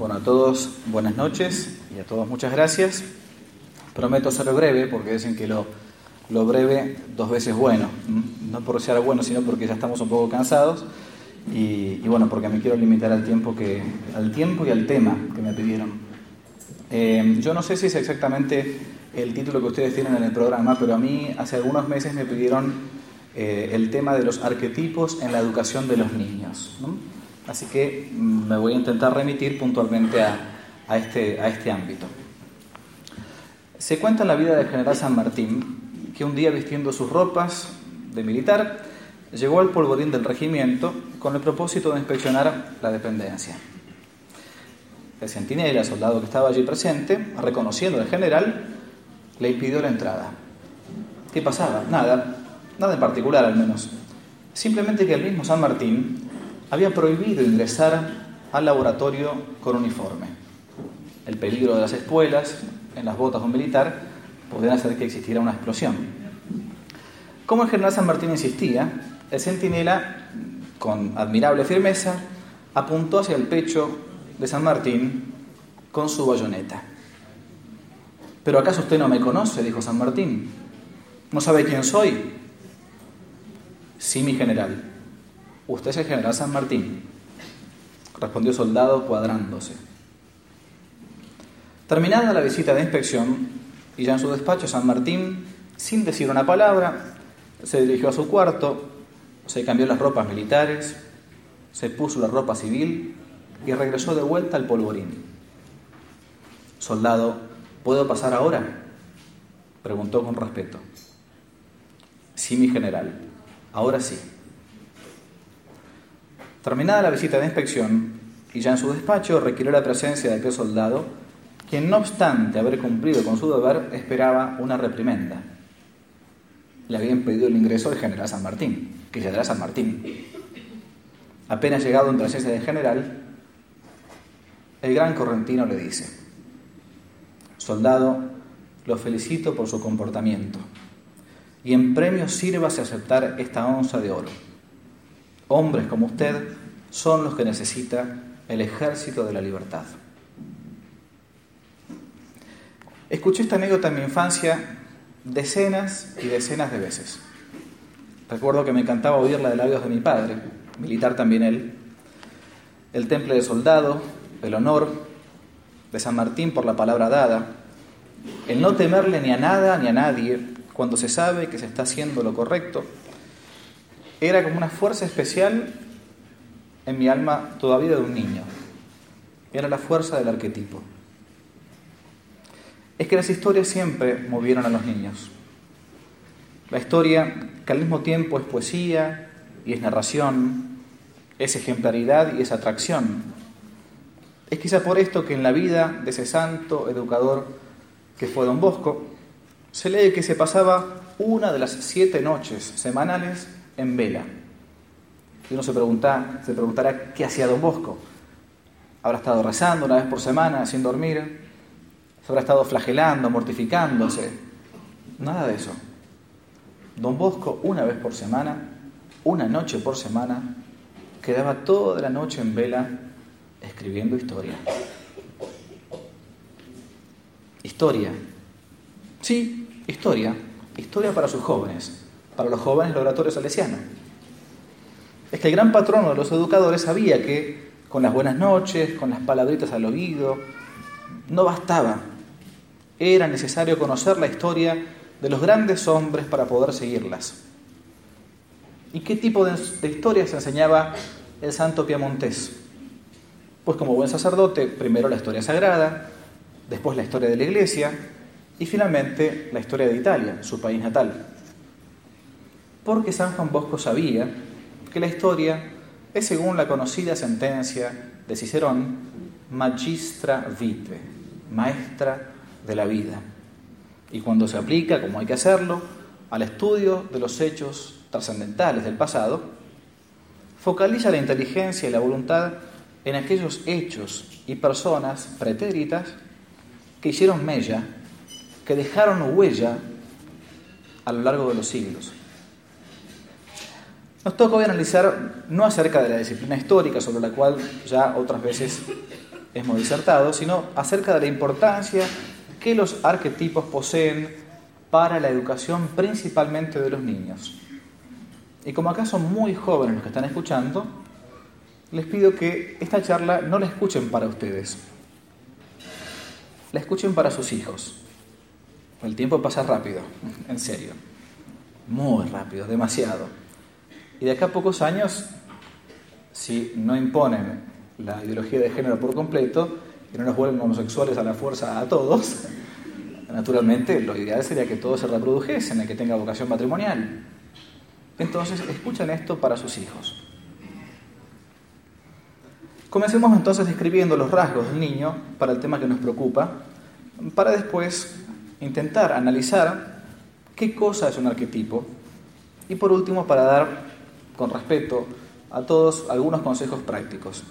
Bueno, a todos buenas noches y a todos muchas gracias. Prometo ser breve porque dicen que lo breve dos veces bueno. No por ser bueno, sino porque ya estamos un poco cansados y bueno, porque me quiero limitar al tiempo y al tema que me pidieron. Yo no sé si es exactamente el título que ustedes tienen en el programa, pero a mí hace algunos meses me pidieron el tema de los arquetipos en la educación de los niños, ¿no? Así que me voy a intentar remitir puntualmente a este ámbito. Se cuenta en la vida del general San Martín que un día, vistiendo sus ropas de militar, llegó al polvorín del regimiento con el propósito de inspeccionar la dependencia. El centinela, el soldado que estaba allí presente, reconociendo al general, le impidió la entrada. ¿Qué pasaba? Nada en particular al menos. Simplemente que el mismo San Martín había prohibido ingresar al laboratorio con uniforme. El peligro de las espuelas en las botas de un militar podían hacer que existiera una explosión. Como el general San Martín insistía, el centinela, con admirable firmeza, apuntó hacia el pecho de San Martín con su bayoneta. ¿Pero acaso usted no me conoce?, dijo San Martín. ¿No sabe quién soy? Sí, mi general. Usted es el general San Martín, respondió el soldado cuadrándose. Terminada la visita de inspección y ya en su despacho, San Martín, sin decir una palabra, se dirigió a su cuarto, se cambió las ropas militares, se puso la ropa civil y regresó de vuelta al polvorín. Soldado, ¿puedo pasar ahora?, preguntó con respeto. Sí, mi general, ahora sí. Terminada la visita de inspección y ya en su despacho, requirió la presencia de aquel soldado, quien no obstante haber cumplido con su deber, esperaba una reprimenda. Le había impedido el ingreso del general San Martín, que ya era San Martín. Apenas llegado en presencia del general, el gran correntino le dice: soldado, lo felicito por su comportamiento y en premio sírvase a aceptar esta onza de oro. Hombres como usted son los que necesita el ejército de la libertad. Escuché esta anécdota en mi infancia decenas y decenas de veces. Recuerdo que me encantaba oírla de labios de mi padre, militar también él. El temple del soldado, el honor de San Martín por la palabra dada, el no temerle ni a nada ni a nadie cuando se sabe que se está haciendo lo correcto, era como una fuerza especial en mi alma todavía de un niño. Era la fuerza del arquetipo. Es que las historias siempre movieron a los niños. La historia, que al mismo tiempo es poesía y es narración, es ejemplaridad y es atracción. Es quizá por esto que en la vida de ese santo educador que fue Don Bosco, se lee que se pasaba una de las 7 noches semanales en vela. Y uno se preguntará qué hacía Don Bosco. ¿Habrá estado rezando una vez por semana sin dormir? ¿Se habrá estado flagelando, mortificándose? Nada de eso. Don Bosco, una vez por semana, una noche por semana, quedaba toda la noche en vela escribiendo historia. Historia. Sí, historia. Historia para sus jóvenes. Para los jóvenes del oratorio salesiano. Es que el gran patrono de los educadores sabía que con las buenas noches, con las palabritas al oído, no bastaba. Era necesario conocer la historia de los grandes hombres para poder seguirlas. ¿Y qué tipo de historias enseñaba el santo piamontés? Pues como buen sacerdote, primero la historia sagrada, después la historia de la Iglesia y finalmente la historia de Italia, su país natal. Porque San Juan Bosco sabía que la historia es, según la conocida sentencia de Cicerón, magistra vitae, maestra de la vida. Y cuando se aplica, como hay que hacerlo, al estudio de los hechos trascendentales del pasado, focaliza la inteligencia y la voluntad en aquellos hechos y personas pretéritas que hicieron mella, que dejaron huella a lo largo de los siglos. Nos toca hoy analizar no acerca de la disciplina histórica, sobre la cual ya otras veces hemos disertado, sino acerca de la importancia que los arquetipos poseen para la educación principalmente de los niños. Y como acá son muy jóvenes los que están escuchando, les pido que esta charla no la escuchen para ustedes, la escuchen para sus hijos. El tiempo pasa rápido, en serio, muy rápido, demasiado. Y de acá a pocos años, si no imponen la ideología de género por completo y no nos vuelven homosexuales a la fuerza a todos, naturalmente lo ideal sería que todos se reprodujesen y que tenga vocación matrimonial. Entonces, escuchen esto para sus hijos. Comencemos entonces describiendo los rasgos del niño para el tema que nos preocupa, para después intentar analizar qué cosa es un arquetipo y por último para dar, con respeto a todos, algunos consejos prácticos.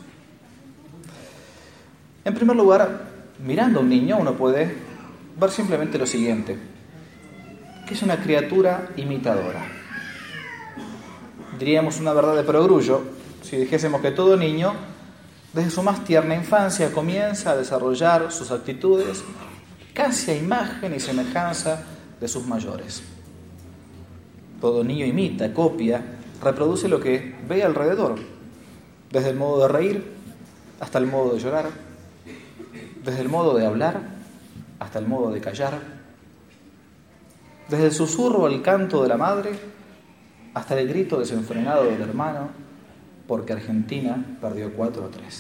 En primer lugar, mirando a un niño uno puede ver simplemente lo siguiente, que es una criatura imitadora. Diríamos una verdad de perogrullo si dijésemos que todo niño, desde su más tierna infancia, comienza a desarrollar sus actitudes casi a imagen y semejanza de sus mayores. Todo niño imita, copia, reproduce lo que ve alrededor, desde el modo de reír hasta el modo de llorar, desde el modo de hablar hasta el modo de callar, desde el susurro al canto de la madre hasta el grito desenfrenado del hermano porque Argentina perdió 4-3.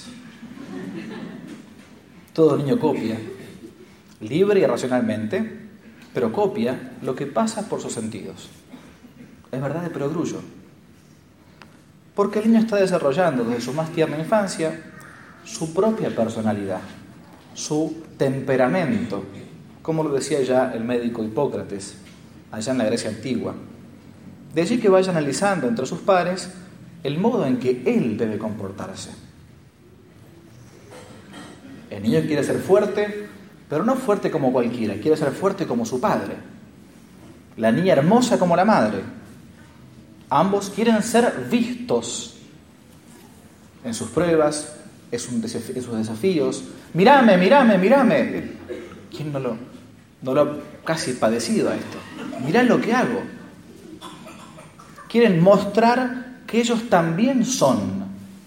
Todo niño copia, libre y racionalmente, pero copia lo que pasa por sus sentidos. Es verdad de perogrullo. Porque el niño está desarrollando desde su más tierna infancia su propia personalidad, su temperamento, como lo decía ya el médico Hipócrates, allá en la Grecia antigua. De allí que vaya analizando entre sus pares el modo en que él debe comportarse. El niño quiere ser fuerte, pero no fuerte como cualquiera, quiere ser fuerte como su padre. La niña hermosa como la madre. Ambos quieren ser vistos en sus pruebas, en sus desafíos. Mírame, mírame, mírame. ¿Quién no lo ha casi padecido a esto? Mirá lo que hago. Quieren mostrar que ellos también son.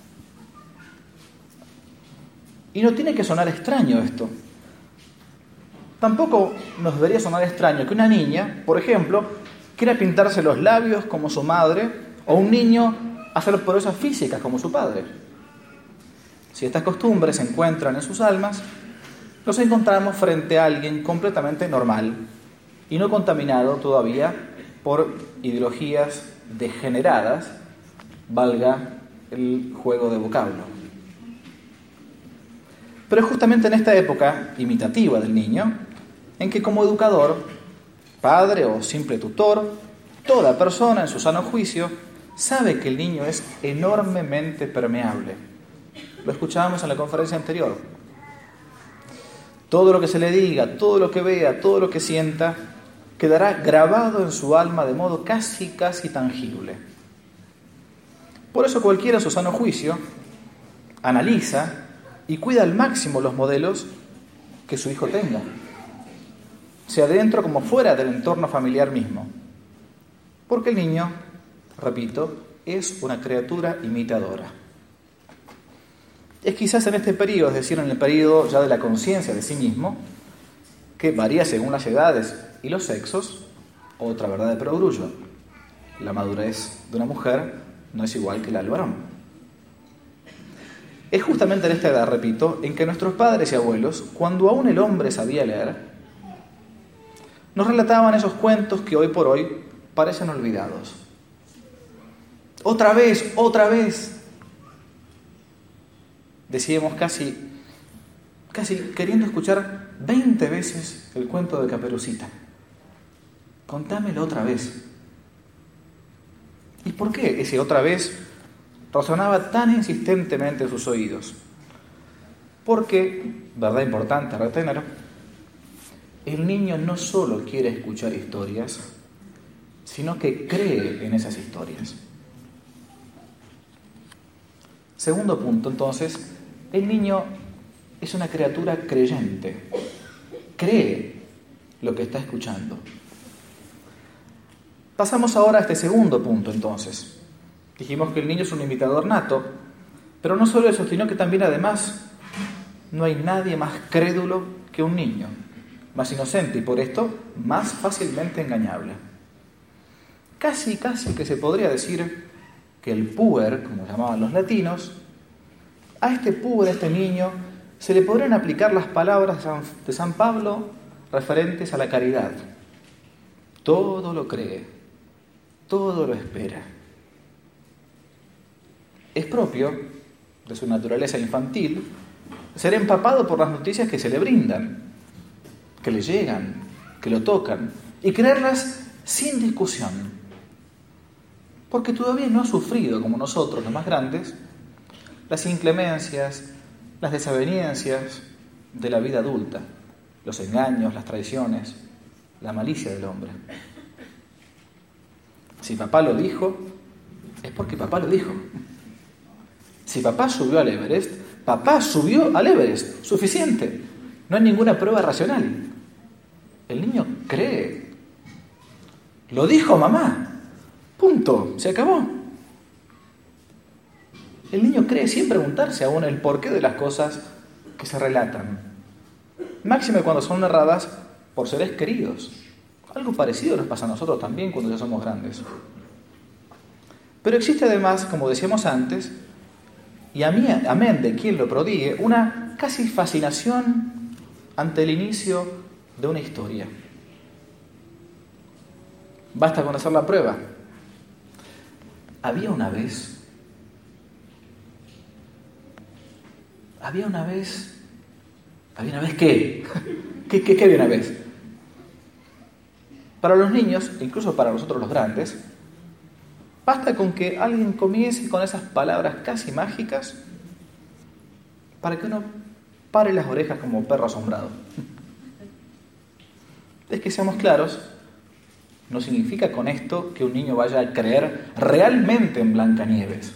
Y no tiene que sonar extraño esto. Tampoco nos debería sonar extraño que una niña, por ejemplo, quiera pintarse los labios como su madre, o un niño hacer proezas físicas como su padre. Si estas costumbres se encuentran en sus almas, nos encontramos frente a alguien completamente normal y no contaminado todavía por ideologías degeneradas, valga el juego de vocablo. Pero es justamente en esta época imitativa del niño en que como educador, padre o simple tutor, toda persona en su sano juicio sabe que el niño es enormemente permeable. Lo escuchábamos en la conferencia anterior. Todo lo que se le diga, todo lo que vea, todo lo que sienta, quedará grabado en su alma de modo casi tangible. Por eso cualquiera en su sano juicio analiza y cuida al máximo los modelos que su hijo tenga, sea dentro como fuera del entorno familiar mismo. Porque el niño, repito, es una criatura imitadora. Es quizás en este periodo, es decir, en el periodo ya de la conciencia de sí mismo, que varía según las edades y los sexos, otra verdad de perogrullo. La madurez de una mujer no es igual que la del varón. Es justamente en esta edad, repito, en que nuestros padres y abuelos, cuando aún el hombre sabía leer, nos relataban esos cuentos que hoy por hoy parecen olvidados. Otra vez, decíamos casi queriendo escuchar 20 veces el cuento de Caperucita. Contámelo otra vez. ¿Y por qué ese otra vez resonaba tan insistentemente en sus oídos? Porque, verdad importante a retener, el niño no solo quiere escuchar historias, sino que cree en esas historias. Segundo punto, entonces, el niño es una criatura creyente. Cree lo que está escuchando. Pasamos ahora a este segundo punto, entonces. Dijimos que el niño es un imitador nato, pero no solo eso, sino que también además no hay nadie más crédulo que un niño, más inocente y por esto más fácilmente engañable. Casi que se podría decir que el puber, como llamaban los latinos, a este puber, a este niño, se le podrían aplicar las palabras de San Pablo referentes a la caridad. Todo lo cree, todo lo espera. Es propio de su naturaleza infantil ser empapado por las noticias que se le brindan, que le llegan, que lo tocan, y creerlas sin discusión. Porque todavía no ha sufrido, como nosotros, los más grandes, las inclemencias, las desavenencias de la vida adulta, los engaños, las traiciones, la malicia del hombre. Si papá lo dijo, es porque papá lo dijo. Si papá subió al Everest, papá subió al Everest, suficiente. No hay ninguna prueba racional. El niño cree. Lo dijo mamá. Punto. Se acabó. El niño cree sin preguntarse aún el porqué de las cosas que se relatan. Máxime cuando son narradas por seres queridos. Algo parecido nos pasa a nosotros también cuando ya somos grandes. Pero existe además, como decíamos antes, y amén de quien lo prodigue, una casi fascinación ante el inicio de una historia. Basta con hacer la prueba. Había una vez ¿qué? ¿Qué había una vez? Para los niños, incluso para nosotros los grandes, basta con que alguien comience con esas palabras casi mágicas para que uno pare las orejas como perro asombrado. Es que seamos claros, no significa con esto que un niño vaya a creer realmente en Blancanieves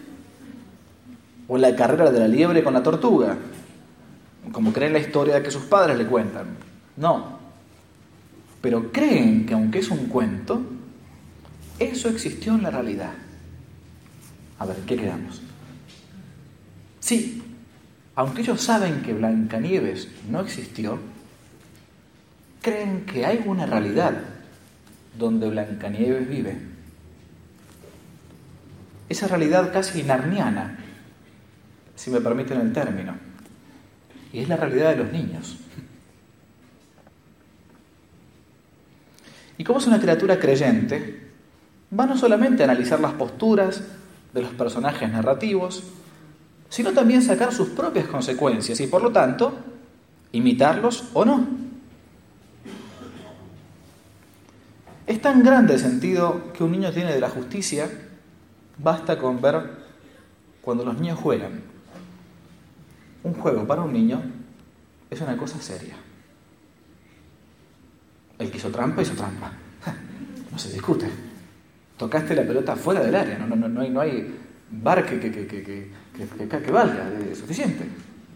o en la carrera de la liebre con la tortuga, como creen la historia que sus padres le cuentan. No. Pero creen que aunque es un cuento, eso existió en la realidad. A ver, ¿qué quedamos? Sí, aunque ellos saben que Blancanieves no existió, creen que hay una realidad donde Blancanieves vive. Esa realidad casi narniana, si me permiten el término, y es la realidad de los niños. Y como es una criatura creyente, va no solamente a analizar las posturas de los personajes narrativos, sino también sacar sus propias consecuencias y, por lo tanto, imitarlos o no. Es tan grande el sentido que un niño tiene de la justicia, basta con ver cuando los niños juegan. Un juego para un niño es una cosa seria. El que hizo trampa, no se discute. Tocaste la pelota fuera del área, no hay bar que valga, es suficiente.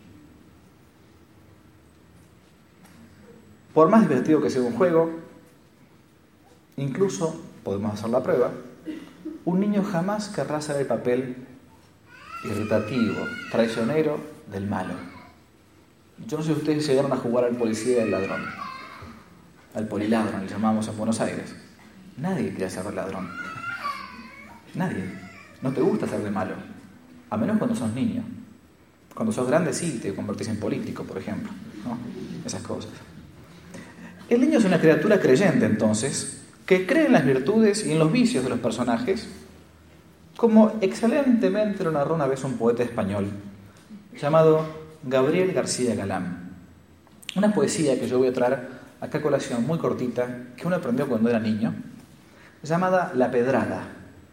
Por más divertido que sea un juego, incluso, podemos hacer la prueba, un niño jamás querrá hacer el papel irritativo, traicionero del malo. Yo no sé si ustedes llegaron a jugar al policía y al ladrón. Al poliladrón, le llamamos en Buenos Aires. Nadie quiere ser el ladrón. Nadie. No te gusta ser de malo. A menos cuando sos niño. Cuando sos grande sí, te convertís en político, por ejemplo, ¿no? Esas cosas. El niño es una criatura creyente, entonces, que cree en las virtudes y en los vicios de los personajes, como excelentemente lo narró una vez un poeta español llamado Gabriel García Galán. Una poesía que yo voy a traer acá a colación, muy cortita, que uno aprendió cuando era niño, llamada La Pedrada.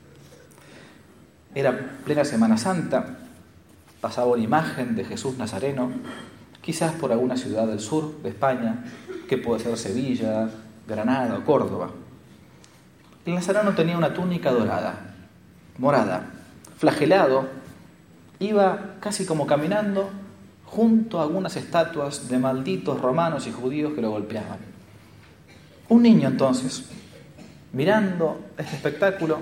Era plena Semana Santa, pasaba una imagen de Jesús Nazareno, quizás por alguna ciudad del sur de España, que puede ser Sevilla, Granada o Córdoba. El Nazareno tenía una túnica morada, flagelado, iba casi como caminando junto a algunas estatuas de malditos romanos y judíos que lo golpeaban. Un niño entonces, mirando este espectáculo,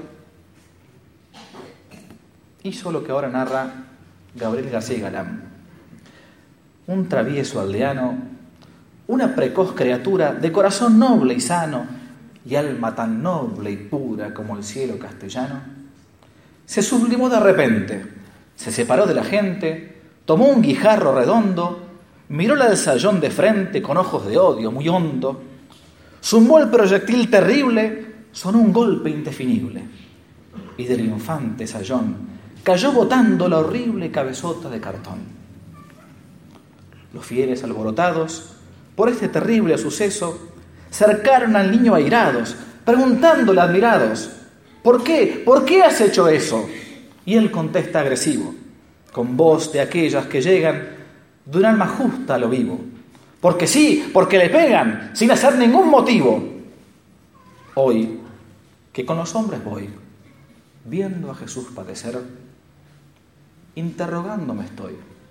hizo lo que ahora narra Gabriel García Galán. Un travieso aldeano, una precoz criatura de corazón noble y sano y alma tan noble y pura como el cielo castellano, se sublimó de repente, se separó de la gente, tomó un guijarro redondo, miróla del sayón de frente con ojos de odio muy hondo, zumbó el proyectil terrible, sonó un golpe indefinible, y del infante sayón cayó botando la horrible cabezota de cartón. Los fieles alborotados por este terrible suceso cercaron al niño airados, preguntándole admirados: ¿por qué? ¿Por qué has hecho eso? Y él contesta agresivo, con voz de aquellas que llegan de un alma justa a lo vivo: porque sí, porque le pegan, sin hacer ningún motivo. Hoy, que con los hombres voy, viendo a Jesús padecer, interrogándome estoy: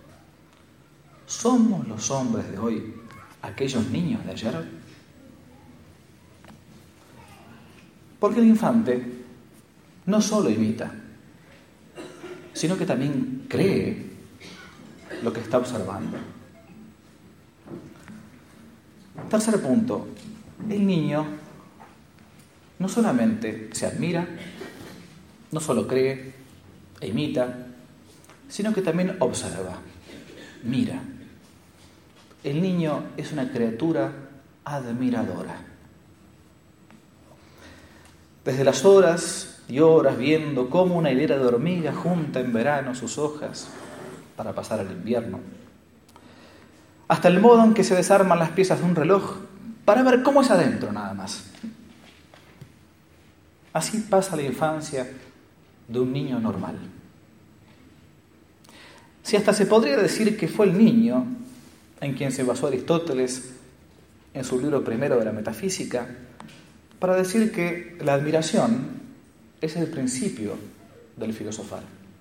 ¿somos los hombres de hoy aquellos niños de ayer? Porque el infante no solo imita, sino que también cree lo que está observando. Tercer punto, el niño no solamente se admira, no solo cree e imita, sino que también observa, mira. El niño es una criatura admiradora. Desde las horas y horas viendo cómo una hilera de hormigas junta en verano sus hojas para pasar el invierno, hasta el modo en que se desarman las piezas de un reloj para ver cómo es adentro nada más. Así pasa la infancia de un niño normal. Si hasta se podría decir que fue el niño en quien se basó Aristóteles en su libro primero de la metafísica, para decir que la admiración es el principio del filosofar.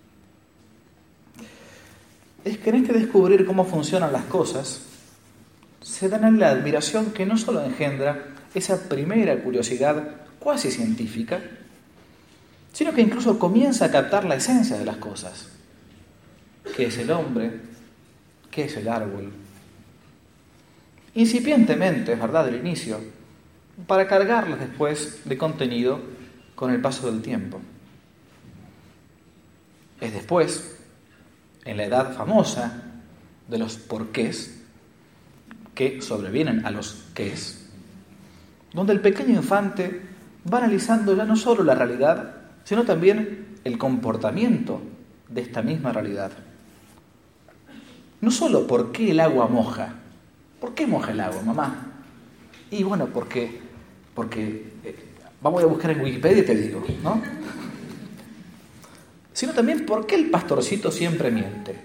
Es que en este descubrir cómo funcionan las cosas, se da en la admiración que no solo engendra esa primera curiosidad cuasi científica, sino que incluso comienza a captar la esencia de las cosas. ¿Qué es el hombre? ¿Qué es el árbol? Incipientemente, es verdad, del inicio, para cargarlas después de contenido con el paso del tiempo. Es después, en la edad famosa de los porqués, que sobrevienen a los qués, donde el pequeño infante va analizando ya no solo la realidad, sino también el comportamiento de esta misma realidad. No solo por qué el agua moja. ¿Por qué moja el agua, mamá? Y bueno, porque vamos a buscar en Wikipedia y te digo, ¿no? Sino también por qué el pastorcito siempre miente.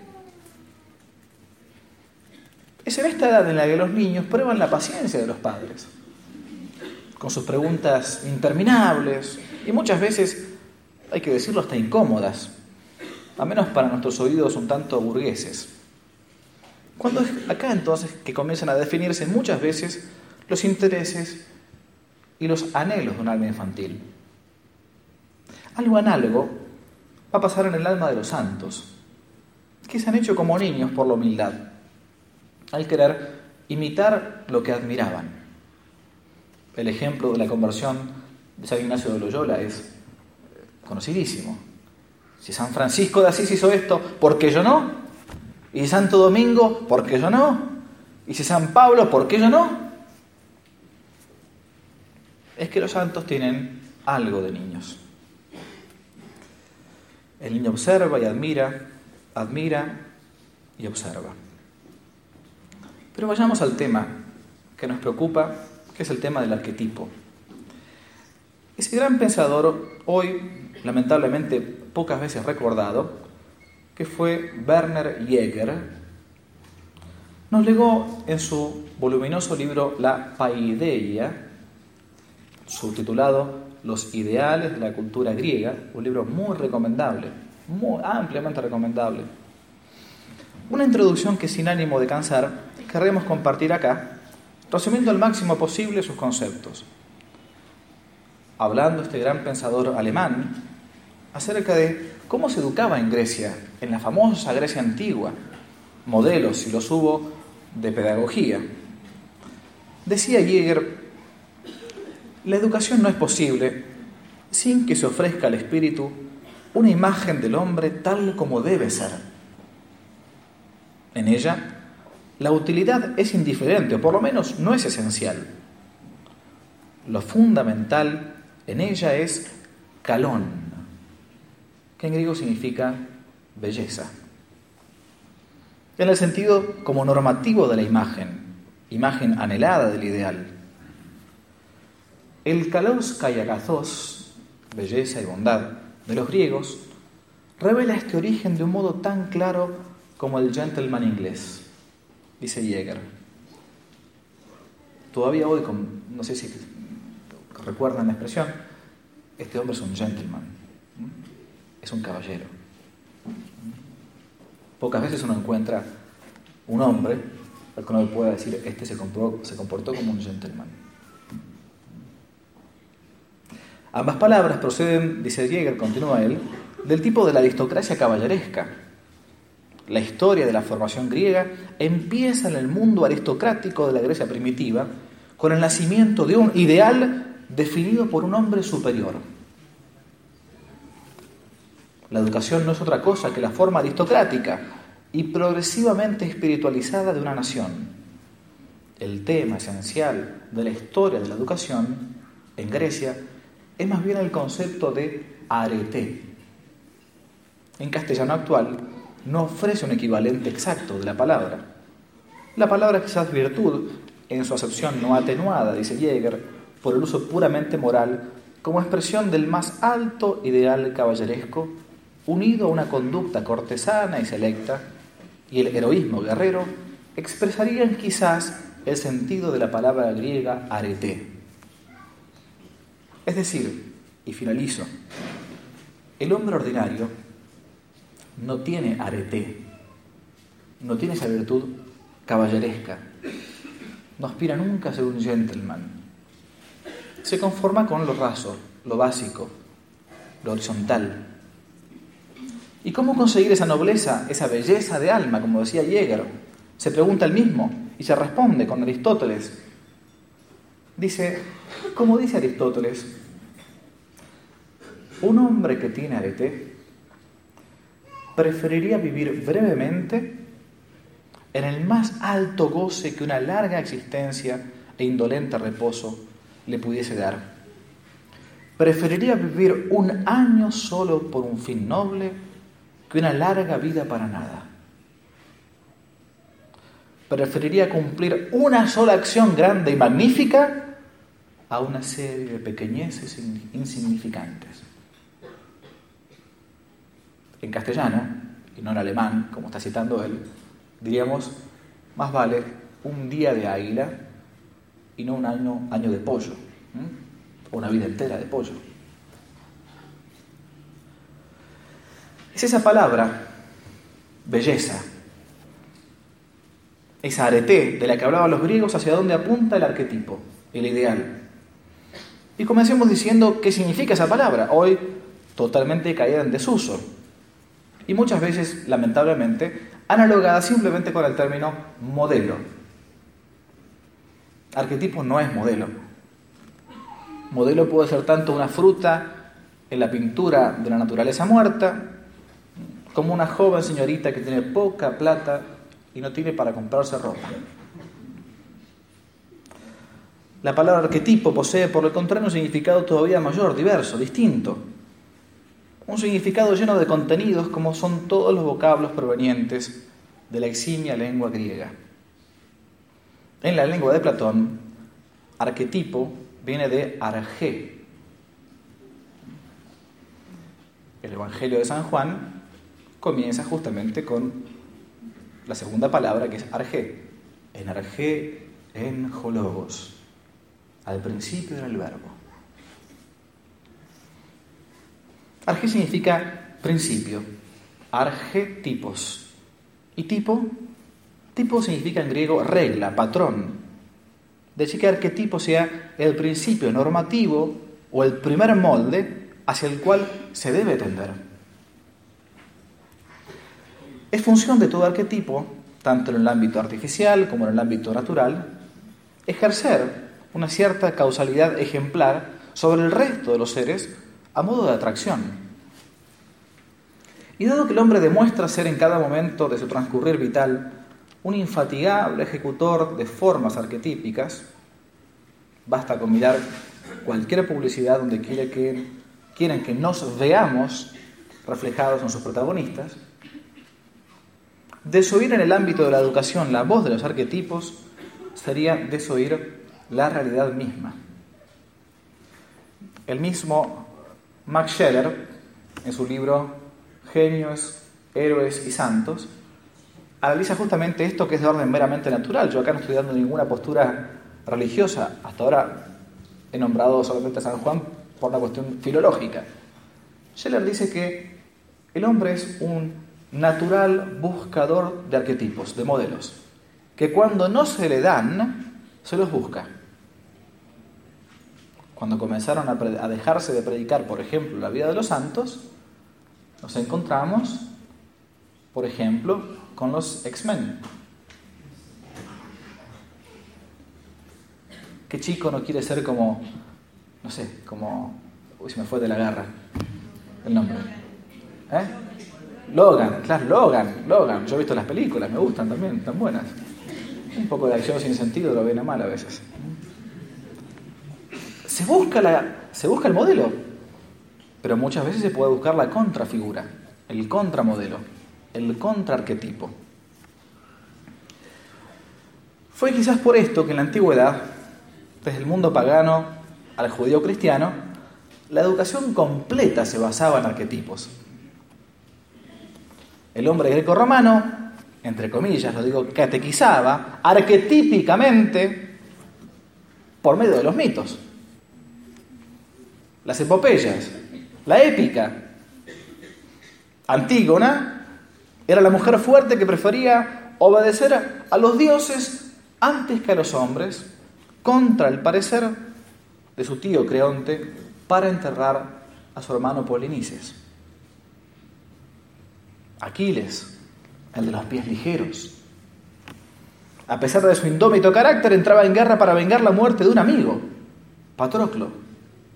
Es en esta edad en la que los niños prueban la paciencia de los padres, con sus preguntas interminables y muchas veces, hay que decirlo, hasta incómodas, a menos para nuestros oídos un tanto burgueses. Cuando es acá entonces que comienzan a definirse muchas veces los intereses y los anhelos de un alma infantil. Algo análogo va a pasar en el alma de los santos, que se han hecho como niños por la humildad, al querer imitar lo que admiraban. El ejemplo de la conversión de San Ignacio de Loyola es conocidísimo. Si San Francisco de Asís hizo esto, ¿por qué yo no? Y Santo Domingo, ¿por qué yo no? Y si San Pablo, ¿por qué yo no? Es que los santos tienen algo de niños. El niño observa y admira y observa. Pero vayamos al tema que nos preocupa, que es el tema del arquetipo. Ese gran pensador, hoy lamentablemente pocas veces recordado, que fue Werner Jäger, nos legó en su voluminoso libro La Paideia, subtitulado Los ideales de la cultura griega, un libro muy recomendable, muy ampliamente recomendable. Una introducción que sin ánimo de cansar querremos compartir acá, resumiendo al máximo posible sus conceptos. Hablando este gran pensador alemán acerca de cómo se educaba en Grecia, en la famosa Grecia antigua, modelos, si los hubo, de pedagogía. Decía Jäger, la educación no es posible sin que se ofrezca al espíritu una imagen del hombre tal como debe ser. En ella, la utilidad es indiferente, o por lo menos no es esencial. Lo fundamental en ella es kalón, que en griego significa belleza. En el sentido como normativo de la imagen anhelada del ideal. El kalos kai agathos, belleza y bondad, de los griegos, revela este origen de un modo tan claro como el gentleman inglés, dice Jäger. Todavía hoy, no sé si recuerdan la expresión, este hombre es un gentleman, es un caballero. Pocas veces uno encuentra un hombre al que uno pueda decir, este se comportó como un gentleman. Ambas palabras proceden, dice Jäger, continúa él, del tipo de la aristocracia caballeresca. La historia de la formación griega empieza en el mundo aristocrático de la Grecia primitiva con el nacimiento de un ideal definido por un hombre superior. La educación no es otra cosa que la forma aristocrática y progresivamente espiritualizada de una nación. El tema esencial de la historia de la educación en Grecia es más bien el concepto de arete. En castellano actual no ofrece un equivalente exacto de la palabra. La palabra es quizás virtud, en su acepción no atenuada, dice Jäger, por el uso puramente moral, como expresión del más alto ideal caballeresco, unido a una conducta cortesana y selecta, y el heroísmo guerrero expresarían quizás el sentido de la palabra griega arete. Es decir, y finalizo, el hombre ordinario no tiene arete, no tiene esa virtud caballeresca, no aspira nunca a ser un gentleman. Se conforma con lo raso, lo básico, lo horizontal. ¿Y cómo conseguir esa nobleza, esa belleza de alma, como decía Jäger? Se pregunta él mismo y se responde con Aristóteles. Dice, como dice Aristóteles, un hombre que tiene arete preferiría vivir brevemente en el más alto goce que una larga existencia e indolente reposo le pudiese dar. Preferiría vivir un año solo por un fin noble que una larga vida para nada. Preferiría cumplir una sola acción grande y magnífica a una serie de pequeñeces insignificantes. En castellano, y no en alemán, como está citando él, diríamos, más vale un día de águila y no un año de pollo, o una vida entera de pollo. Es esa palabra, belleza, esa arete de la que hablaban los griegos, hacia donde apunta el arquetipo, el ideal. Y comencemos diciendo qué significa esa palabra, hoy totalmente caída en desuso, y muchas veces, lamentablemente, analogada simplemente con el término modelo. Arquetipo no es modelo. Modelo puede ser tanto una fruta en la pintura de la naturaleza muerta, como una joven señorita que tiene poca plata y no tiene para comprarse ropa. La palabra arquetipo posee, por el contrario, un significado todavía mayor, diverso, distinto. Un significado lleno de contenidos como son todos los vocablos provenientes de la eximia lengua griega. En la lengua de Platón, arquetipo viene de argé. El Evangelio de San Juan comienza justamente con la segunda palabra, que es argé. En argé, en hologos. Al principio era el verbo. Argé significa principio, argetipos, Y tipo significa en griego regla, patrón. De hecho, que arquetipo sea el principio normativo o el primer molde hacia el cual se debe tender. Es función de todo arquetipo, tanto en el ámbito artificial como en el ámbito natural, ejercer una cierta causalidad ejemplar sobre el resto de los seres a modo de atracción. Y dado que el hombre demuestra ser en cada momento de su transcurrir vital un infatigable ejecutor de formas arquetípicas, basta con mirar cualquier publicidad donde quieren que nos veamos reflejados en sus protagonistas. Desoír en el ámbito de la educación la voz de los arquetipos sería desoír la realidad misma. El mismo Max Scheler, en su libro Genios, Héroes y Santos, analiza justamente esto que es de orden meramente natural. Yo acá no estoy dando ninguna postura religiosa. Hasta ahora he nombrado solamente a San Juan por una cuestión filológica. Scheler dice que el hombre es un natural buscador de arquetipos, de modelos, que cuando no se le dan, se los busca. Cuando comenzaron a dejarse de predicar, por ejemplo, la vida de los santos, nos encontramos, por ejemplo, con los X-Men. ¿Qué chico no quiere ser como, no sé, como... Uy, se me fue de la garra el nombre. Logan, claro, Logan. Yo he visto las películas, me gustan también, están buenas. Un poco de acción sin sentido lo ven a mal a veces. Se busca el modelo, pero muchas veces se puede buscar la contrafigura, el contramodelo, el contraarquetipo. Fue quizás por esto que en la antigüedad, desde el mundo pagano al judío cristiano, la educación completa se basaba en arquetipos. El hombre greco-romano, entre comillas, lo digo, catequizaba arquetípicamente por medio de los mitos. Las epopeyas, la épica. Antígona era la mujer fuerte que prefería obedecer a los dioses antes que a los hombres, contra el parecer de su tío Creonte, para enterrar a su hermano Polinices. Aquiles, el de los pies ligeros, a pesar de su indómito carácter, entraba en guerra para vengar la muerte de un amigo, Patroclo.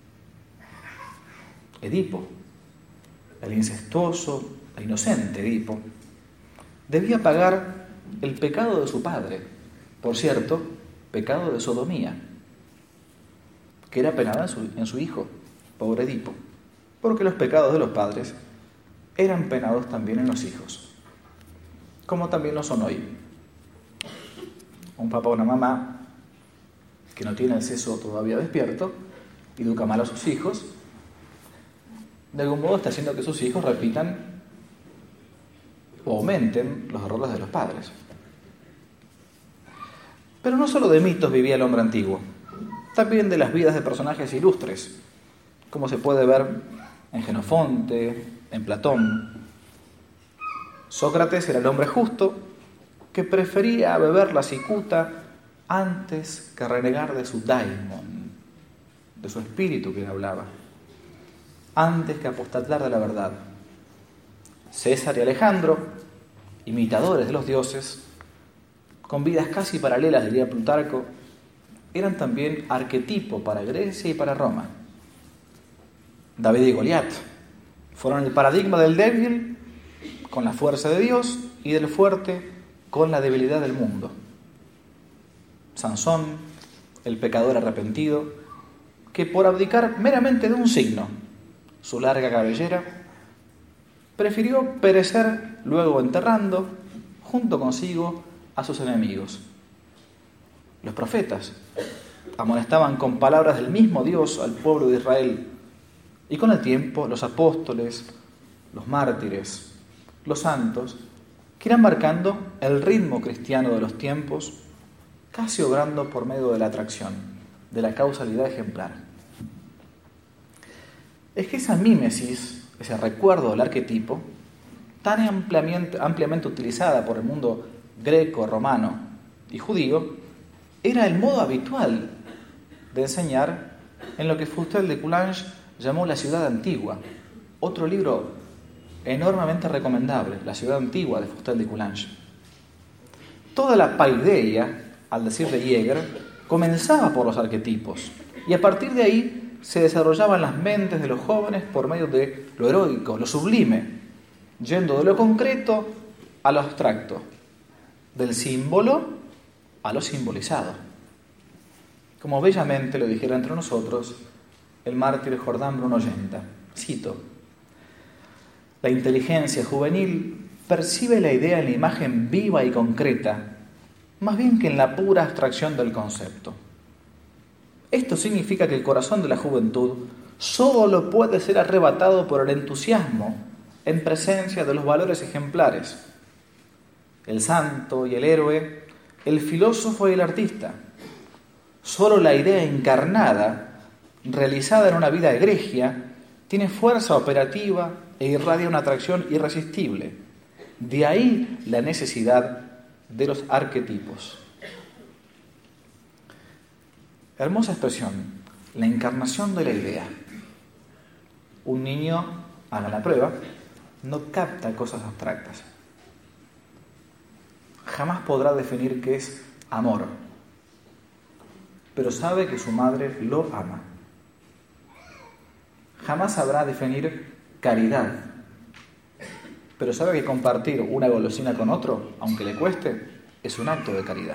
Edipo, el incestuoso e inocente Edipo, debía pagar el pecado de su padre, por cierto, pecado de sodomía, que era penado en su hijo, pobre Edipo, porque los pecados de los padres eran penados también en los hijos, como también lo son hoy. Un papá o una mamá que no tiene el seso todavía despierto y educa mal a sus hijos, de algún modo está haciendo que sus hijos repitan o aumenten los errores de los padres. Pero no solo de mitos vivía el hombre antiguo, también de las vidas de personajes ilustres, como se puede ver en Jenofonte, en Platón. Sócrates era el hombre justo que prefería beber la cicuta antes que renegar de su daimon, de su espíritu que hablaba, antes que apostatar de la verdad. César y Alejandro, imitadores de los dioses, con vidas casi paralelas, diría Plutarco, eran también arquetipo para Grecia y para Roma. David y Goliat fueron el paradigma del débil con la fuerza de Dios y del fuerte con la debilidad del mundo. Sansón, el pecador arrepentido, que por abdicar meramente de un signo, su larga cabellera, prefirió perecer luego enterrando junto consigo a sus enemigos. Los profetas amonestaban con palabras del mismo Dios al pueblo de Israel, y con el tiempo los apóstoles, los mártires, los santos, que irán marcando el ritmo cristiano de los tiempos, casi obrando por medio de la atracción, de la causalidad ejemplar. Es que esa mímesis, ese recuerdo del arquetipo, tan ampliamente utilizada por el mundo greco, romano y judío, era el modo habitual de enseñar en lo que Fustel de Coulanges llamó la ciudad antigua. Otro libro enormemente recomendable, La ciudad antigua de Fustel de Coulanges. Toda la paideia, al decir de Jäger, comenzaba por los arquetipos y a partir de ahí se desarrollaban las mentes de los jóvenes por medio de lo heroico, lo sublime, yendo de lo concreto a lo abstracto, del símbolo a lo simbolizado. Como bellamente lo dijera entre nosotros el mártir Jordán Bruno Genta, cito: la inteligencia juvenil percibe la idea en la imagen viva y concreta, más bien que en la pura abstracción del concepto. Esto significa que el corazón de la juventud solo puede ser arrebatado por el entusiasmo en presencia de los valores ejemplares. El santo y el héroe, el filósofo y el artista. Solo la idea encarnada, realizada en una vida egregia, tiene fuerza operativa e irradia una atracción irresistible. De ahí la necesidad de los arquetipos. Hermosa expresión, la encarnación de la idea. Un niño, haga la prueba, no capta cosas abstractas. Jamás podrá definir qué es amor, pero sabe que su madre lo ama. Jamás sabrá definir caridad, pero sabe que compartir una golosina con otro, aunque le cueste, es un acto de caridad.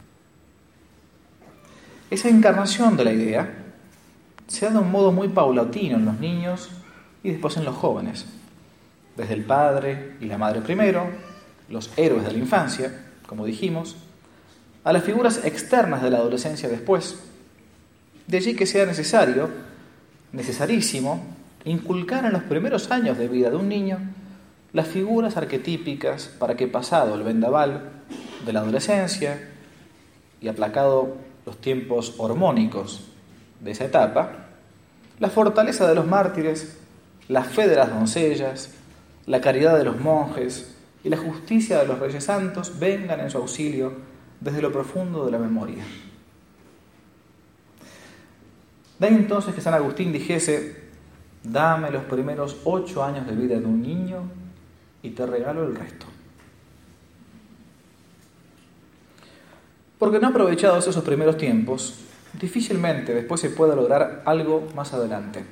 Esa encarnación de la idea se da de un modo muy paulatino en los niños y después en los jóvenes. Desde el padre y la madre primero, los héroes de la infancia, como dijimos, a las figuras externas de la adolescencia después. De allí que sea necesarísimo, inculcar en los primeros años de vida de un niño las figuras arquetípicas para que, pasado el vendaval de la adolescencia y aplacado los tiempos hormónicos de esa etapa, la fortaleza de los mártires, la fe de las doncellas, la caridad de los monjes y la justicia de los reyes santos vengan en su auxilio desde lo profundo de la memoria. De ahí entonces que San Agustín dijese: dame los primeros 8 años de vida de un niño y te regalo el resto. Porque no aprovechados esos primeros tiempos, difícilmente después se pueda lograr algo más adelante.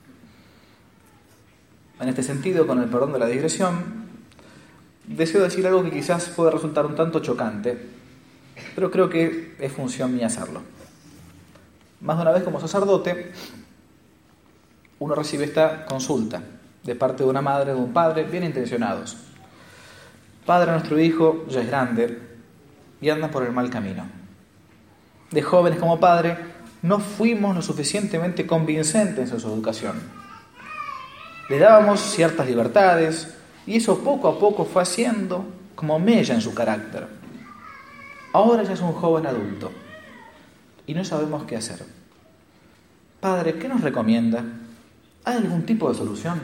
En este sentido, con el perdón de la digresión, deseo decir algo que quizás pueda resultar un tanto chocante, pero creo que es función mía hacerlo. Más de una vez como sacerdote, uno recibe esta consulta de parte de una madre o de un padre bien intencionados. Padre, nuestro hijo ya es grande y anda por el mal camino. De jóvenes como padre, no fuimos lo suficientemente convincentes en su educación. Le dábamos ciertas libertades y eso poco a poco fue haciendo como mella en su carácter. Ahora ya es un joven adulto y no sabemos qué hacer. Padre, ¿qué nos recomienda? ¿Hay algún tipo de solución?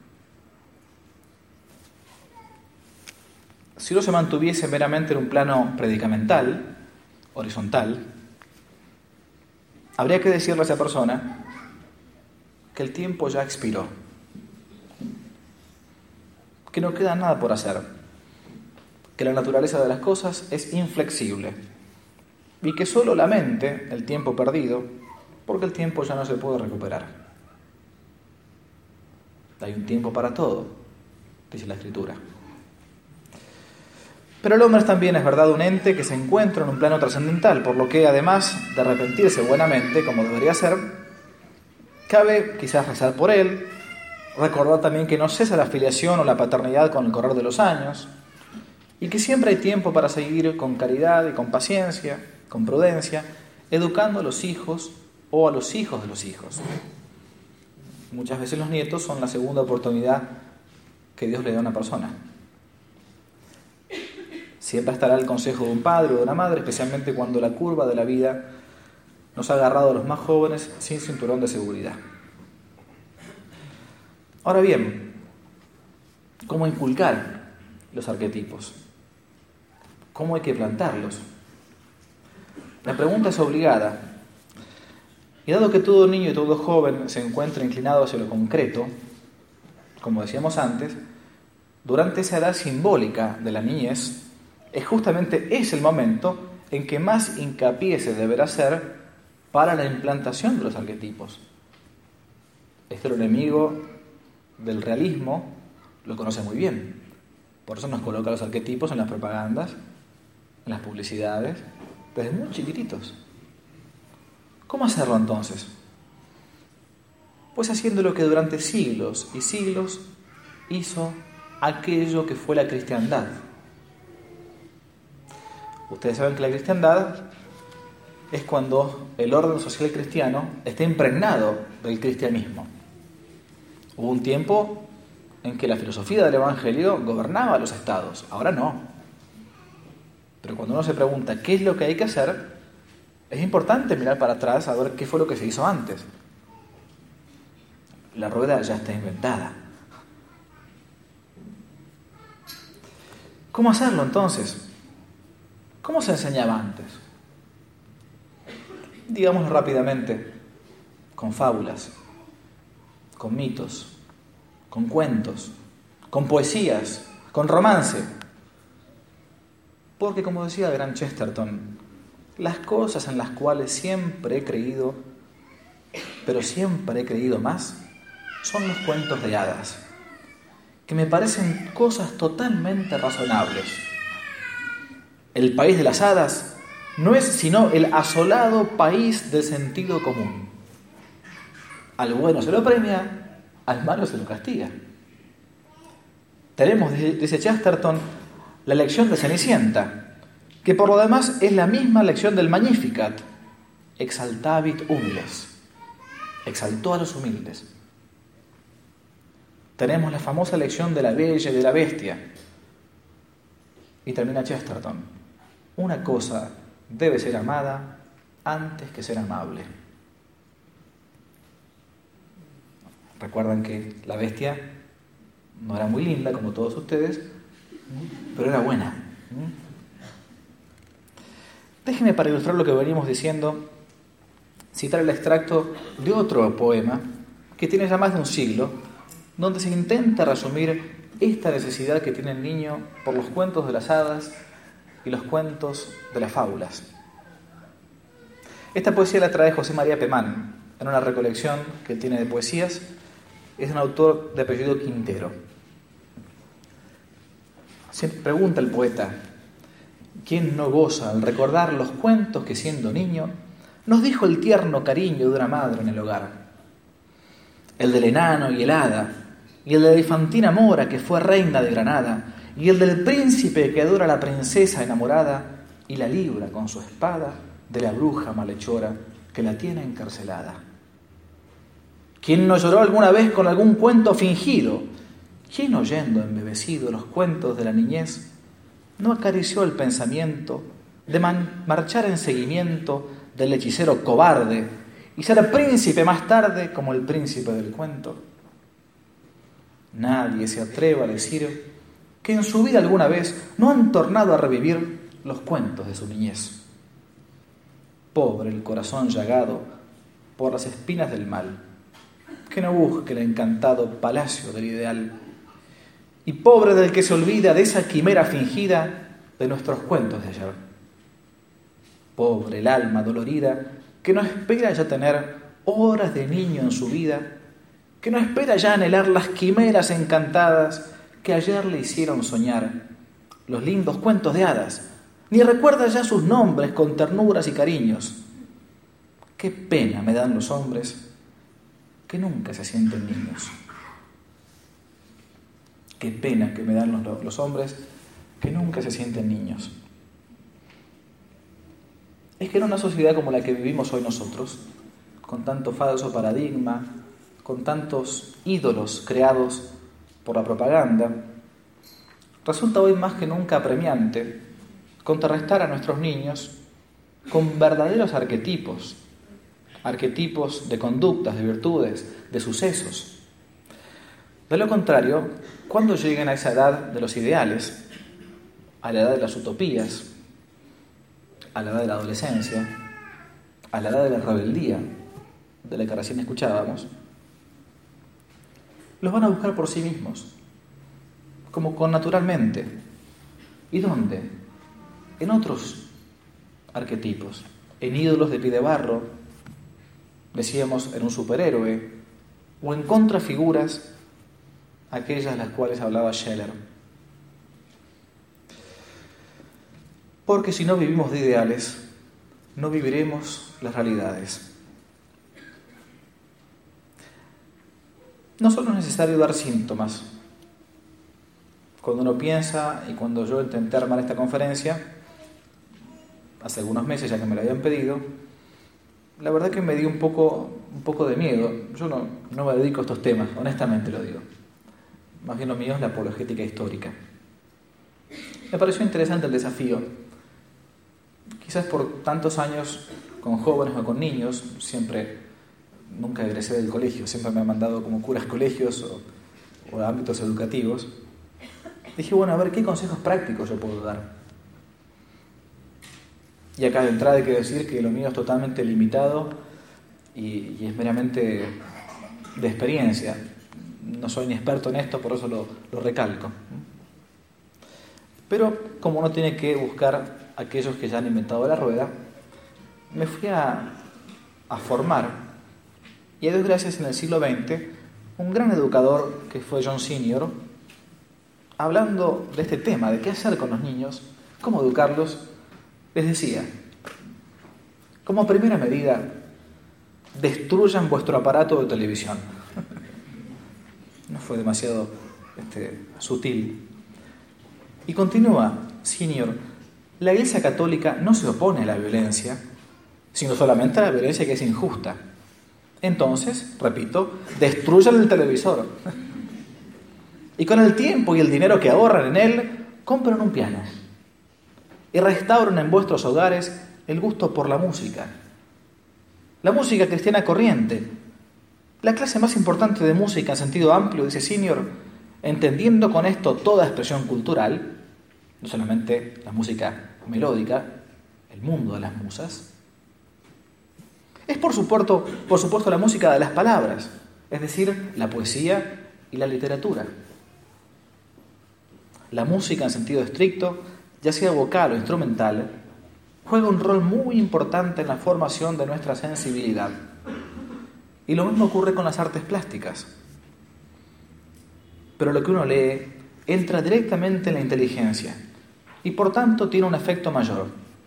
Si uno se mantuviese meramente en un plano predicamental, horizontal, habría que decirle a esa persona que el tiempo ya expiró, que no queda nada por hacer, que la naturaleza de las cosas es inflexible y que solo lamente el tiempo perdido, porque el tiempo ya no se puede recuperar. Hay un tiempo para todo, dice la Escritura. Pero el hombre es también, es verdad, un ente que se encuentra en un plano trascendental, por lo que, además de arrepentirse buenamente, como debería ser, cabe quizás rezar por él, recordar también que no cesa la filiación o la paternidad con el correr de los años, y que siempre hay tiempo para seguir con caridad y con paciencia, con prudencia, educando a los hijos o a los hijos de los hijos. Muchas veces los nietos son la segunda oportunidad que Dios le da a una persona. Siempre estará el consejo de un padre o de una madre, especialmente cuando la curva de la vida nos ha agarrado a los más jóvenes sin cinturón de seguridad. Ahora bien, ¿cómo inculcar los arquetipos? ¿Cómo hay que plantarlos? La pregunta es obligada. Y dado que todo niño y todo joven se encuentra inclinado hacia lo concreto, como decíamos antes, durante esa edad simbólica de la niñez, es el momento en que más hincapié se deberá hacer para la implantación de los arquetipos. El enemigo del realismo lo conoce muy bien. Por eso nos coloca los arquetipos en las propagandas, en las publicidades, desde muy chiquititos. ¿Cómo hacerlo entonces? Pues haciendo lo que durante siglos y siglos hizo aquello que fue la cristiandad. Ustedes saben que la cristiandad es cuando el orden social cristiano está impregnado del cristianismo. Hubo un tiempo en que la filosofía del Evangelio gobernaba los estados, ahora no. Pero cuando uno se pregunta qué es lo que hay que hacer, es importante mirar para atrás a ver qué fue lo que se hizo antes. La rueda ya está inventada. ¿Cómo hacerlo entonces? ¿Cómo se enseñaba antes? Digámoslo rápidamente, con fábulas, con mitos, con cuentos, con poesías, con romance. Porque, como decía el gran Chesterton, las cosas en las cuales siempre he creído, pero siempre he creído más, son los cuentos de hadas, que me parecen cosas totalmente razonables. El país de las hadas no es sino el asolado país del sentido común. Al bueno se lo premia, al malo se lo castiga. Tenemos, dice Chesterton, la lección de Cenicienta, que por lo demás es la misma lección del Magnificat, exaltavit humiles, exaltó a los humildes. Tenemos la famosa lección de la Bella y de la Bestia, y termina Chesterton: una cosa debe ser amada antes que ser amable. Recuerdan que la bestia no era muy linda, como todos ustedes, pero era buena. Déjenme, para ilustrar lo que veníamos diciendo, citar el extracto de otro poema que tiene ya más de un siglo, donde se intenta resumir esta necesidad que tiene el niño por los cuentos de las hadas y los cuentos de las fábulas. Esta poesía la trae José María Pemán en una recolección que tiene de poesías. Es un autor de apellido Quintero. Se pregunta el poeta: ¿quién no goza al recordar los cuentos que siendo niño nos dijo el tierno cariño de una madre en el hogar? El del enano y el hada, y el de la infantina mora que fue reina de Granada, y el del príncipe que adora a la princesa enamorada y la libra con su espada de la bruja malhechora que la tiene encarcelada. ¿Quién no lloró alguna vez con algún cuento fingido? ¿Quién, oyendo embebecido los cuentos de la niñez, no acarició el pensamiento de marchar en seguimiento del hechicero cobarde y ser príncipe más tarde como el príncipe del cuento? Nadie se atreva a decir que en su vida alguna vez no han tornado a revivir los cuentos de su niñez. Pobre el corazón llagado por las espinas del mal, que no busque el encantado palacio del ideal. Y pobre del que se olvida de esa quimera fingida de nuestros cuentos de ayer. Pobre el alma dolorida que no espera ya tener horas de niño en su vida, que no espera ya anhelar las quimeras encantadas que ayer le hicieron soñar los lindos cuentos de hadas, ni recuerda ya sus nombres con ternuras y cariños. Qué pena me dan los hombres que nunca se sienten niños. Qué pena que me dan los hombres que nunca se sienten niños. Es que en una sociedad como la que vivimos hoy nosotros, con tanto falso paradigma, con tantos ídolos creados por la propaganda, resulta hoy más que nunca apremiante contrarrestar a nuestros niños con verdaderos arquetipos de conductas, de virtudes, de sucesos. De lo contrario, cuando lleguen a esa edad de los ideales, a la edad de las utopías, a la edad de la adolescencia, a la edad de la rebeldía, de la que recién escuchábamos, los van a buscar por sí mismos, como connaturalmente. ¿Y dónde? En otros arquetipos, en ídolos de pie de barro, decíamos en un superhéroe, o en contrafiguras, aquellas de las cuales hablaba Scheller. Porque si no vivimos de ideales, no viviremos las realidades. No solo es necesario dar síntomas. Cuando uno piensa, y cuando yo intenté armar esta conferencia, hace algunos meses ya que me la habían pedido, la verdad que me dio un poco de miedo. Yo no me dedico a estos temas, honestamente lo digo. Más bien lo mío es la apologética histórica. Me pareció interesante el desafío. Quizás por tantos años con jóvenes o con niños, nunca egresé del colegio, siempre me han mandado como curas colegios o ámbitos educativos. Dije, bueno, a ver, ¿qué consejos prácticos yo puedo dar? Y acá de entrada hay que decir que lo mío es totalmente limitado y es meramente de experiencia. No soy ni experto en esto, por eso lo recalco. Pero como uno tiene que buscar a aquellos que ya han inventado la rueda, me fui a formar. Y a Dios gracias, en el siglo XX, un gran educador que fue John Senior, hablando de este tema, de qué hacer con los niños, cómo educarlos, les decía, como primera medida, destruyan vuestro aparato de televisión. No fue demasiado sutil. Y continúa, Senior, la Iglesia Católica no se opone a la violencia, sino solamente a la violencia que es injusta. Entonces, repito, destruyan el televisor. Y con el tiempo y el dinero que ahorran en él, compren un piano. Y restauren en vuestros hogares el gusto por la música. La música cristiana corriente. La clase más importante de música en sentido amplio, dice Senior, entendiendo con esto toda expresión cultural, no solamente la música melódica, el mundo de las musas, es por supuesto la música de las palabras, es decir, la poesía y la literatura. La música en sentido estricto, ya sea vocal o instrumental, juega un rol muy importante en la formación de nuestra sensibilidad. Y lo mismo ocurre con las artes plásticas. Pero lo que uno lee entra directamente en la inteligencia y por tanto tiene un efecto mayor.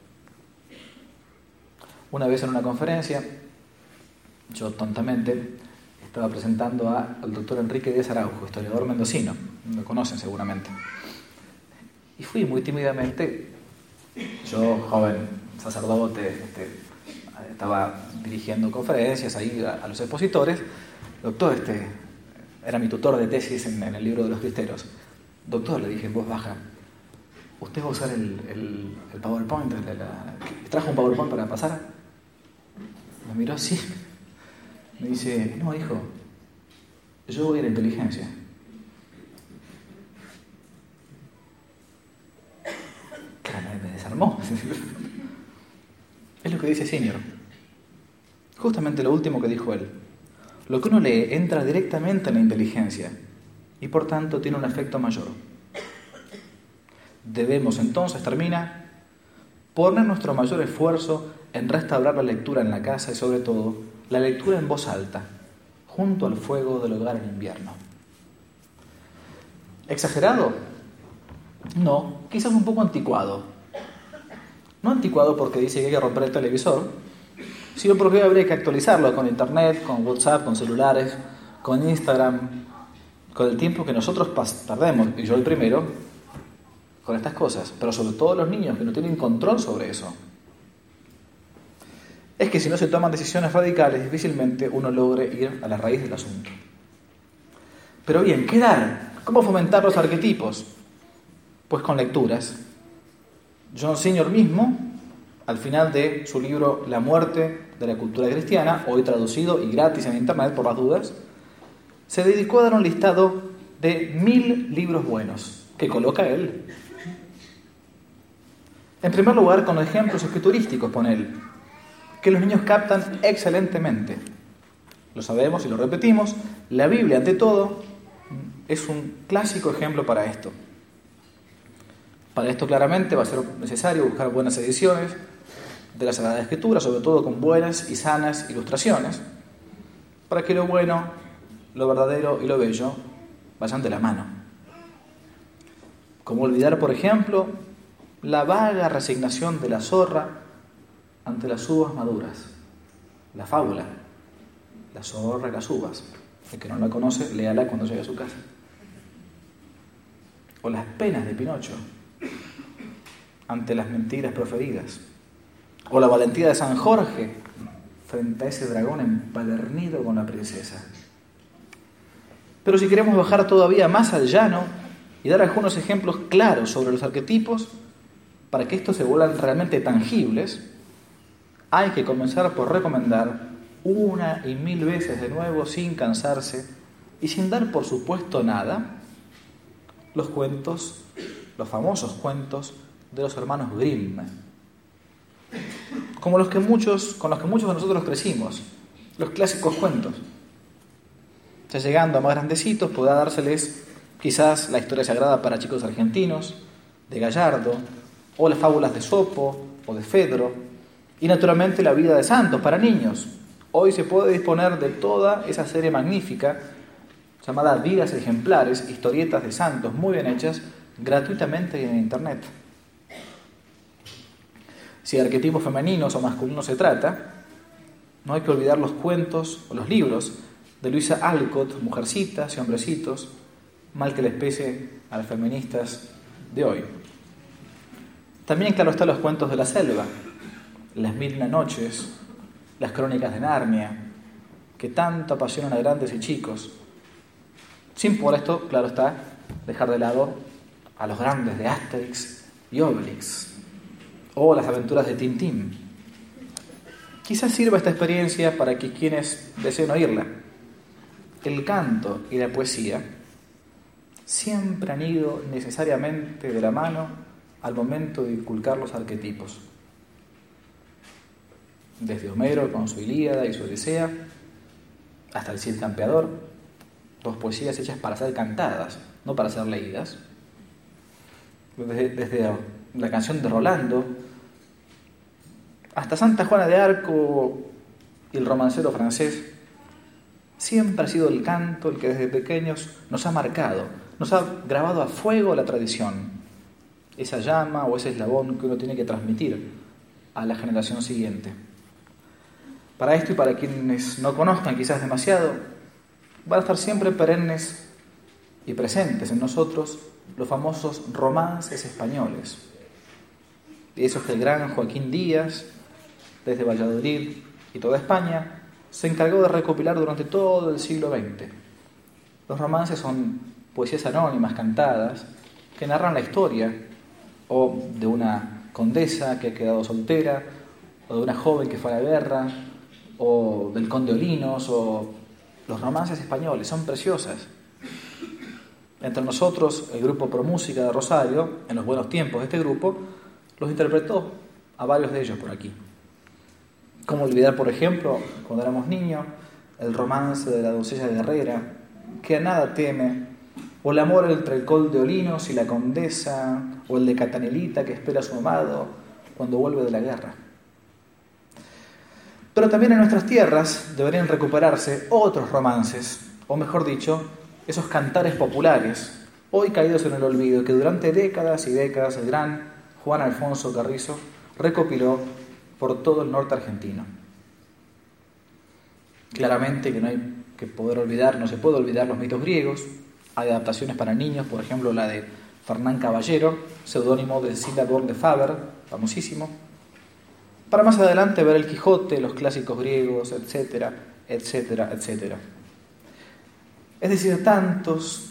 Una vez en una conferencia, yo tontamente estaba presentando al doctor Enrique Díaz Araujo, historiador mendocino, lo conocen seguramente. Y fui muy tímidamente, yo joven sacerdote, estaba dirigiendo conferencias ahí a los expositores. Doctor, era mi tutor de tesis en el libro de los cristeros. Doctor, le dije en voz baja, ¿usted va a usar el PowerPoint? ¿Trajo un PowerPoint para pasar? Me miró así. Me dice, no, hijo, yo voy a la inteligencia. Me desarmó. Es lo que dice Senior. Justamente lo último que dijo él. Lo que uno lee entra directamente en la inteligencia y por tanto tiene un efecto mayor. Debemos entonces, termina, poner nuestro mayor esfuerzo en restaurar la lectura en la casa y sobre todo la lectura en voz alta, junto al fuego del hogar en invierno. ¿Exagerado? No, quizás un poco anticuado. No anticuado porque dice que hay que romper el televisor, sino porque habría que actualizarlo con internet, con WhatsApp, con celulares, con Instagram, con el tiempo que nosotros perdemos, y yo el primero, con estas cosas, pero sobre todo los niños que no tienen control sobre eso. Es que si no se toman decisiones radicales, difícilmente uno logre ir a la raíz del asunto. Pero bien, ¿qué dar? ¿Cómo fomentar los arquetipos? Pues con lecturas. John Senior mismo, al final de su libro La muerte de la cultura cristiana, hoy traducido y gratis en internet por las dudas, se dedicó a dar un listado de 1000 libros buenos que coloca él. En primer lugar, con los ejemplos escriturísticos, pone él, que los niños captan excelentemente. Lo sabemos y lo repetimos, la Biblia, ante todo, es un clásico ejemplo para esto. Para esto claramente va a ser necesario buscar buenas ediciones de la Sagrada Escritura, sobre todo con buenas y sanas ilustraciones, para que lo bueno, lo verdadero y lo bello vayan de la mano. Como olvidar, por ejemplo, la vaga resignación de la zorra ante las uvas maduras. La fábula, la zorra y las uvas. El que no la conoce, léala cuando llegue a su casa. O las penas de Pinocho ante las mentiras proferidas. O la valentía de San Jorge frente a ese dragón empedernido con la princesa. Pero si queremos bajar todavía más al llano y dar algunos ejemplos claros sobre los arquetipos, para que estos se vuelvan realmente tangibles, hay que comenzar por recomendar una y mil veces de nuevo, sin cansarse y sin dar por supuesto nada, los cuentos, los famosos cuentos de los hermanos Grimm, con los que muchos de nosotros crecimos, los clásicos cuentos. Ya llegando a más grandecitos, podrá dárseles quizás la historia sagrada para chicos argentinos, de Gallardo, o las fábulas de Sopo o de Fedro, y naturalmente la vida de santos para niños. Hoy se puede disponer de toda esa serie magnífica llamada Vidas Ejemplares, historietas de santos muy bien hechas, gratuitamente en internet. Si de arquetipos femeninos o masculinos se trata, no hay que olvidar los cuentos o los libros de Luisa Alcott, Mujercitas y Hombrecitos, mal que les pese a las feministas de hoy. También, claro está, los cuentos de la selva, Las Mil y una Noches, las Crónicas de Narnia, que tanto apasionan a grandes y chicos, sin por esto, claro está, dejar de lado a los grandes de Asterix y Obelix, o las aventuras de Tintín. Quizás sirva esta experiencia para que quienes deseen oírla. El canto y la poesía siempre han ido necesariamente de la mano al momento de inculcar los arquetipos. Desde Homero con su Ilíada y su Odisea, hasta el Cid Campeador, dos poesías hechas para ser cantadas, no para ser leídas. Desde la canción de Rolando, hasta Santa Juana de Arco y el romancero francés, siempre ha sido el canto el que desde pequeños nos ha marcado, nos ha grabado a fuego la tradición, esa llama o ese eslabón que uno tiene que transmitir a la generación siguiente. Para esto y para quienes no conozcan quizás demasiado, van a estar siempre perennes y presentes en nosotros los famosos romances españoles, esos que el gran Joaquín Díaz, desde Valladolid y toda España, se encargó de recopilar durante todo el siglo XX. Los romances son poesías anónimas cantadas que narran la historia o de una condesa que ha quedado soltera, o de una joven que fue a la guerra, o del conde Olinos, o los romances españoles. Son preciosas. Entre nosotros, el grupo Pro Música de Rosario, en los buenos tiempos de este grupo, los interpretó a varios de ellos por aquí. ¿Cómo olvidar, por ejemplo, cuando éramos niños, el romance de la doncella guerrera, que a nada teme, o el amor entre el conde Olinos y la condesa, o el de Catanelita que espera a su amado cuando vuelve de la guerra? Pero también en nuestras tierras deberían recuperarse otros romances, o mejor dicho, esos cantares populares, hoy caídos en el olvido, que durante décadas y décadas el gran Juan Alfonso Carrizo recopiló por todo el norte argentino. Claramente que no hay que poder olvidar, no se puede olvidar los mitos griegos. Hay adaptaciones para niños, por ejemplo la de Fernán Caballero, seudónimo de Cédric de Faber, famosísimo. Para más adelante ver el Quijote, los clásicos griegos, etcétera, etcétera, etcétera. Es decir, tantos,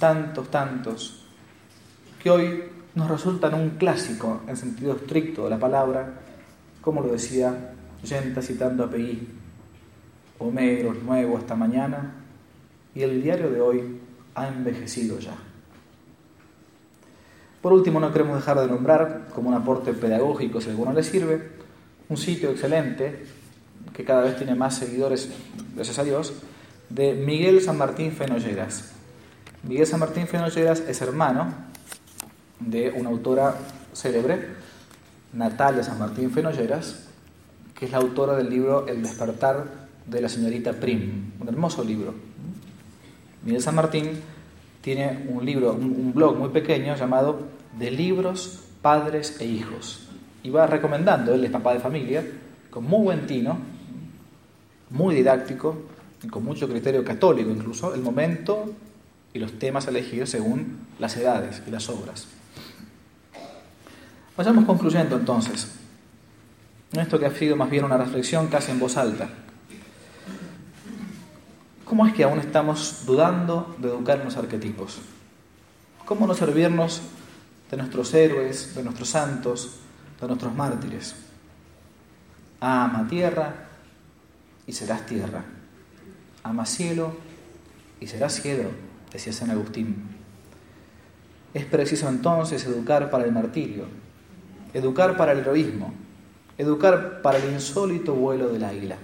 que hoy nos resultan un clásico en sentido estricto de la palabra, como lo decía Yenta citando a Peguí: Homero es nuevo esta mañana y el diario de hoy ha envejecido ya. Por último, no queremos dejar de nombrar, como un aporte pedagógico, si a alguno le sirve, un sitio excelente, que cada vez tiene más seguidores, gracias a Dios, de Miguel San Martín Fenolleras. Miguel San Martín Fenolleras es hermano de una autora célebre, Natalia San Martín Fenolleras, que es la autora del libro El despertar de la señorita Prim, un hermoso libro. Miguel San Martín tiene un libro, un blog muy pequeño llamado De libros, padres e hijos, y va recomendando, él es papá de familia, con muy buen tino, muy didáctico y con mucho criterio católico incluso, el momento y los temas elegidos según las edades y las obras. Vayamos concluyendo entonces, en esto que ha sido más bien una reflexión casi en voz alta. ¿Cómo es que aún estamos dudando de educar en los arquetipos? ¿Cómo no servirnos de nuestros héroes, de nuestros santos, de nuestros mártires? Ama tierra y serás tierra. Ama cielo y serás cielo, decía San Agustín. Es preciso entonces educar para el martirio, educar para el heroísmo, educar para el insólito vuelo del águila.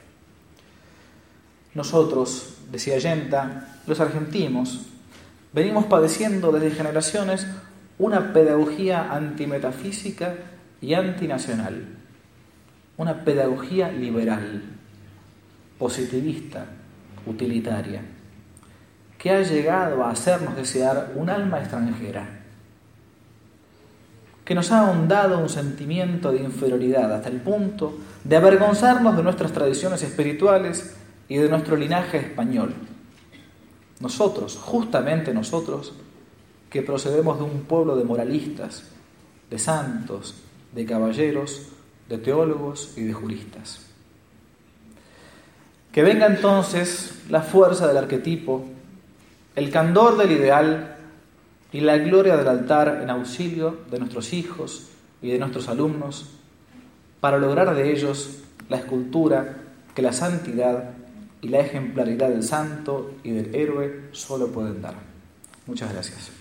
Nosotros, decía Yenta, los argentinos, venimos padeciendo desde generaciones una pedagogía antimetafísica y antinacional, una pedagogía liberal, positivista, utilitaria, que ha llegado a hacernos desear un alma extranjera, que nos ha ahondado un sentimiento de inferioridad hasta el punto de avergonzarnos de nuestras tradiciones espirituales y de nuestro linaje español. Nosotros, justamente nosotros, que procedemos de un pueblo de moralistas, de santos, de caballeros, de teólogos y de juristas. Que venga entonces la fuerza del arquetipo, el candor del ideal y la gloria del altar en auxilio de nuestros hijos y de nuestros alumnos, para lograr de ellos la escultura que la santidad y la ejemplaridad del santo y del héroe solo pueden dar. Muchas gracias.